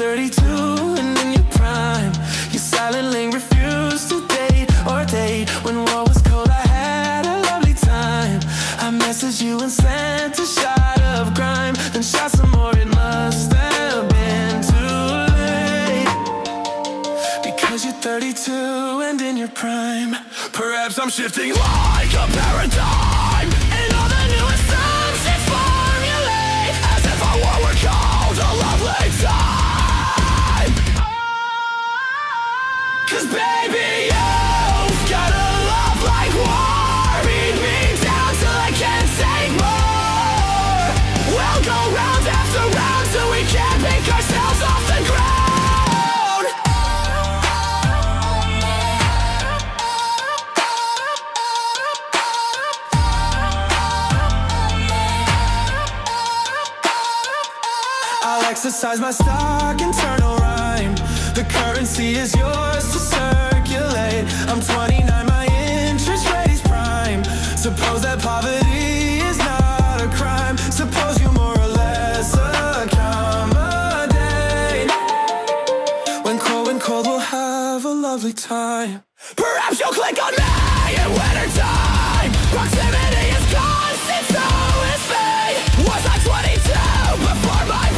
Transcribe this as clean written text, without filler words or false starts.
32 and in your prime. You silently refused to date or date. When war was cold, I had a lovely time. I messaged you and sent a shot of grime, then shot some more. It must have been too late, because you're 32 and in your prime. Perhaps I'm shifting like a paradigm, and all the newest assumptions formulate as if our war were called a lovely time. 'Cause baby, you've got a love like war. Beat me down till I can't take more. We'll go round after round till we can't pick ourselves off the ground. I'll exercise my stock, internal rhyme. The currency is yours to circulate. I'm 29, my interest rate is prime. Suppose that poverty is not a crime. Suppose you more or less accommodate. When cold, we'll have a lovely time. Perhaps you'll click on me in winter time. Proximity is constant, so is fate. Was I 22 before my